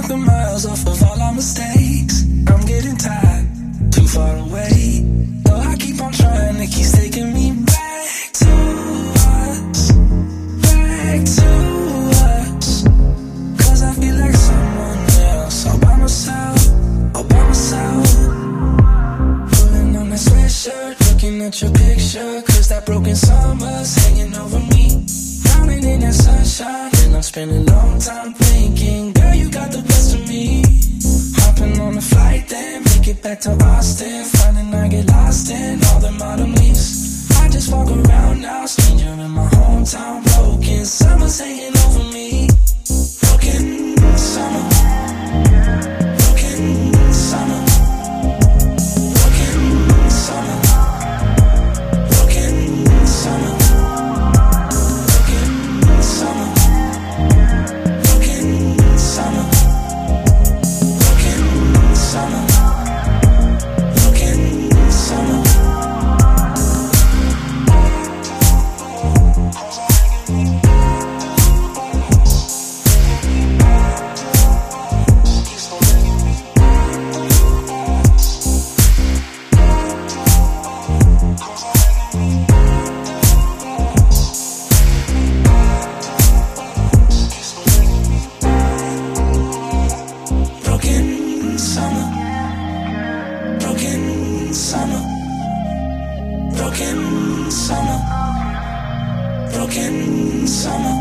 count the miles off of all our mistakes. I'm getting tired, too far away. Though I keep on trying, it keeps taking me back to us, back to us. Cause I feel like someone else, all by myself, all by myself. Pulling on that sweatshirt, looking at your picture. Cause that broken summer's hanging over me. Drowning in that sunshine, and I'm spending a long time thinking, girl, you got the best of me. Hopping on a flight, then make it back to Austin. Finding I get lost in all the modern leaves. I just walk around now, stranger in my hometown. Broken summer's hanging over me. Broken summer, broken summer, broken summer, broken summer, broken summer, broken summer, broken summer, broken summer. Broken summer, broken summer, broken summer, broken summer.